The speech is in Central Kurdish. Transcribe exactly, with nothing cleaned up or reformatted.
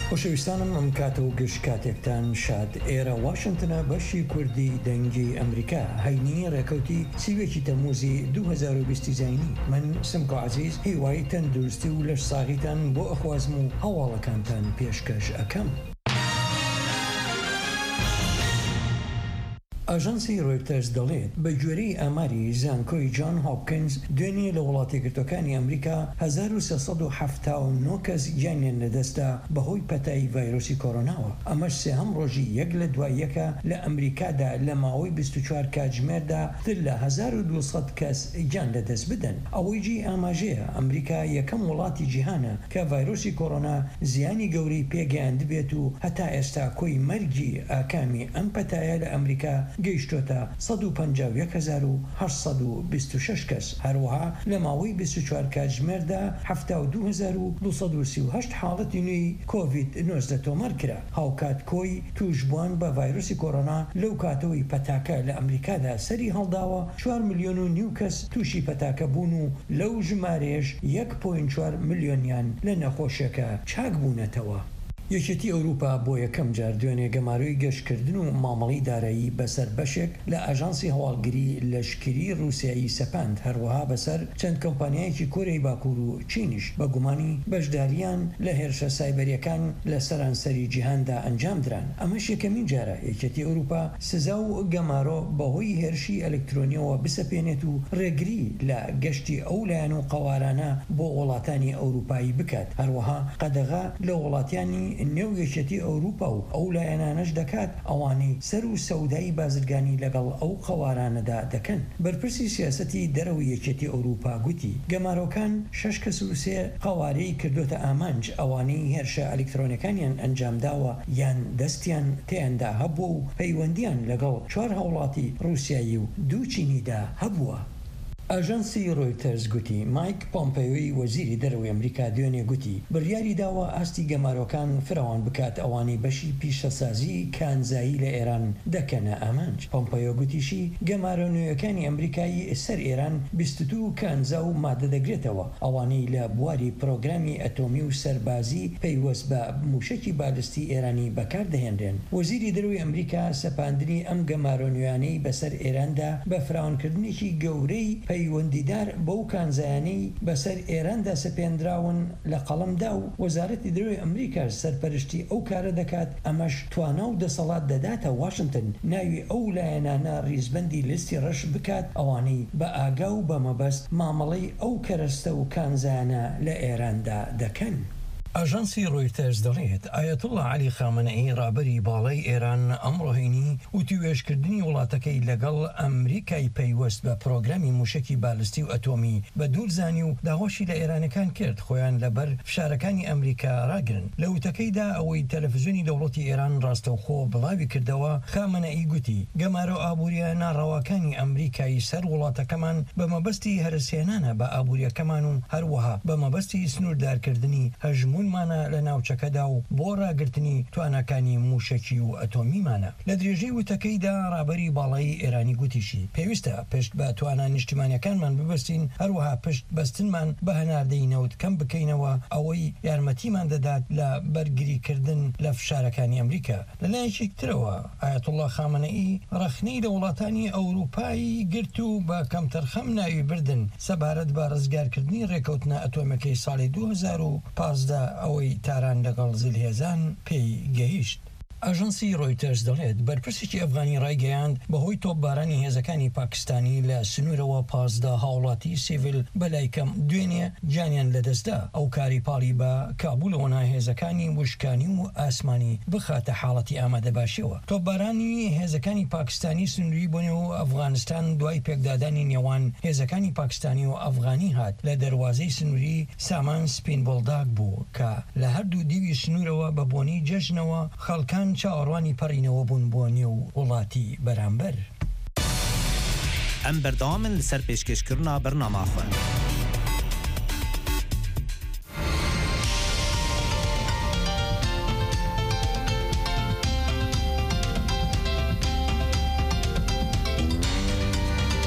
خۆشەویستانم ئەم کاتە و گشت کاتێکتان شاد. ئێرە واشنتنە بەشی کوردی دەنگی ئەمریکا هەینی ڕێکەوتی سیوێکی تەمووزی دوو هەزار و بیست زینی. من سمکۆ عەزیز هیوای تەندروستی و لەش ساغیتان بۆ ئەخوازم و هەواڵەکانتان پێشکەش ئەکەم. ئاژانسی ڕۆیتەرز دەڵێت بە گوێرەی ئاماری زانکۆی جان هۆپکینز دوێنێ لە وڵاتە یەکگرتووەکانی ئەمریکا هەزار و سێسەد و هەفتاد و نۆ کەس گیانیان لەدەستدا بەهۆی پەتای ڤایرۆسی کۆرۆناوە. ئەمەش سێهەم ڕۆژی یەک لە دوای یەکە لە ئەمریکادا لە ماوەی بیست و چوار کاتژمێردا تر لە هەزار و دووسەد کەس گیان لەدەست بدەن. ئەوەی جی ئاماژەیە ئەمریکا یەکەم وڵاتی جیهانە کە ڤایرۆسی کۆرۆنا زیانی گەورەی پێگەیاند بێت و هەتا ئێستا کۆی مەرگی ئاکامی ئەم پەتایە لە ئەمریکا گەیشتۆتە سەد و پەنجا و یەک هەزار و هەشت سەد و بیست و شەش کەس. هەروەها لە ماوەی بیست و چوار کاتژمێردا هەفتاد و دوو هەزار و دووسەد و سی و هەشت حاڵەتی نوێی کۆڤید نۆزدە تۆمار کرا. هاوکات کۆی توشبووان بە ڤایرۆسی کۆرۆنا لەو کاتەوەی پەتاکە لە ئەمریکادا سەری هەڵداوە چوار ملیۆن و نیو کەس تووشی پەتاکە بوون و لەو ژمارەیەش یەک پۆینت چوار ملیۆنیان لە نەخۆشیەکە چاک بوونەتەوە. یەکێتی ئەوروپا بۆ یەکەم جار دوێنێ گەماروی گەشتکردن و مامەڵی دارایی بەسەر بەشێک لە ئاژانسی هەواڵگری لەشکری رووسایی سەپاند. هەروەها بەسەر چەند کۆمپانیایەکی کۆرەی باکوور و چینیش بە گومانی بەشداریان لە هێرشە سایبەریەکان لە سەرانسەری جیهاندا ئەنجام دران. ئەمەش یەکەمین جارە یەکێتی ئەوروپا سزا و گەمارۆ بەهۆی هێرشی ئەلکترۆنیەوە بسەپێنێت و ڕێگری لە گەشتی ئەو لایەن و قەوارانە بۆ وڵاتانی ئەوروپایی بکات. هەروەها قەدەغا لە وڵاتیانی نێو یەکێتی ئەوروپا و ئەو لایەنانەش دەکات ئەوانەی سەر و سەودایی بازرگانی لەگەڵ ئەو قەوارانەدا دەکەن. بەرپرسی سیاسەتی دەرەوەی یەکێتی ئەوروپا گوتی گەمارۆکان شەش کەس و سێ قەوارەی کردوتە ئامانج ئەوانەی هێرشە ئەلکترۆنیەکانیان ئەنجامداوە یان دەستیان تێیاندا هەبوو و پەیوەندیان لەگەڵ چوار هاوڵاتی رووسایی و دوو چینیدا هەبووە. ئاژانسی ڕۆیتەرز گوتی مایک پۆمپیۆی وەزیری دەرەوەی ئەمریکا دوێنێ گوتی بڕیاری داوە ئاستی گەمارۆکان فراوان بکات ئەوانەی بەشی پیشەسازی کانزایی لە ئێران دەکەنە ئامانج. پۆمپیۆ گوتیشی گەمارە نوێیەکانی ئەمریکایی سەر ئێران بیست و دوو کانزا و مادە دەگرێتەوە ئەوانەی لە بواری پرۆگرامی ئەتۆمی و سەربازی پەیوەست بە موشکی بالستی ئێرانی بەکاردەهێنرێن. وەزیری دەرەوەی ئەمریکا سەپاندنی ئەم گەمارە نوێیانەی بەسەر ئێراندا بە فراوانکردنێکی گەورەی پەیوەندیدار بەو کانزایانەی بەسەر ئێراندا سەپێنراون لە قەڵەمدا و وەزارەتی دەرەوەی ئەمریکاش سەرپەرشتی ئەو کارە دەکات. ئەمەش توانە و دەسەڵات دەداتە واشنتن ناوی ئەو لایەنانە ڕیزبەندی لیستی ڕەش بکات ئەوانەی بە ئاگا و بە مەبەست مامەڵەی ئەو کەرەستە و کانزایانە لە ئێراندا دەکەن. ئاژانسی ڕۆیتەرز دەڵێت ئایەتوڵڵا عەلی خامنەئی ڕابەری باڵای ئێران ئەمڕۆهینی و توێژکردنی وڵاتەکەی لەگەڵ ئەمریکای پەیوەست بە پرۆگرامی موشکی بالستی و ئەتۆمی بە دوورزانی و داواشی لە ئێرانەکان کرد خۆیان لەبەر فشارەکانی ئەمریکا ڕاگرن. لە وتەکەیدا ئەوەی تەلەڤیزیۆنی دەوڵەتی ئێران ڕاستەوخۆ بڵاوی کردەوە خامنەئی گوتی گەمارە ئابووریە ناڕەواکانی ئەمریکای سەر وڵاتەکەمان بە مەبەستی هەرسێنانە بە ئابووریەکەمان و هەروەها بە مەبەستی سنووردارکردنی هەژمون مانە لە ناوچەکەدا و بۆ ڕاگررتنی توانەکانی موشکی و ئەتۆمیمانە. لە درێژەی وتەکەیدا ڕابەری باڵایی ئێرانی گوتیشی پێویستە پشت بە توانە نیشتیمانیەکانمان ببەستین هەروەها پشت بەستنمان بە هەناردەی نەوت کەم بکەینەوە ئەوەی یارمەتیمان دەدات لە بەرگریکردن لە فشارەکانی ئەمریکا. لەلایەکی ترەوە ئایەتوڵڵا خامنەئی ڕەخنەی لە وڵاتانی ئەوروپایی گرت و بە کەمتەرخەم ناوی بردن سەبارەت بە ڕزگارکردنی ڕێکەوتنە ئەتۆمەکەی ساڵی دوو هەزار و پانزدە ئەوەی تاران لەگەڵ زیلهێزان پێی گەیشت. ئاژانسی ڕۆیتەرز دەڵێت بەرپرسێکی ئەفغانی ڕایگەیاند بەهۆی تۆپبارانی هێزەکانی پاکستانی لە سنوورەوە پازدە هاوڵاتی سیڤیل بەلایکەم دوێنێ گیانیان لەدەستدا. ئەو کاری پاڵی بە کابولەوە هێزەکانی وشکانی و ئاسمانی بخاتە حاڵەتی ئامادەباشیەوە. تۆپبارانی هێزەکانی پاکستانی سنووری بۆ نێو ئەفغانستان دوای پێکدادانی نێوان هێزەکانی پاکستانی و ئەفغانی هات لە دەواازەی سنووری سامان سپین بۆڵداگ بوو کە لە هەردوو دیوی سنوورەوە بە بۆنی جەژنەوە خەڵکان چاوەڕوانی پەڕینەوە بوون بۆ نێو وڵاتی بەرامبەر. ئەم بەردەوامن لەسەر پێشکەشکردنا بەرنامە خوێن.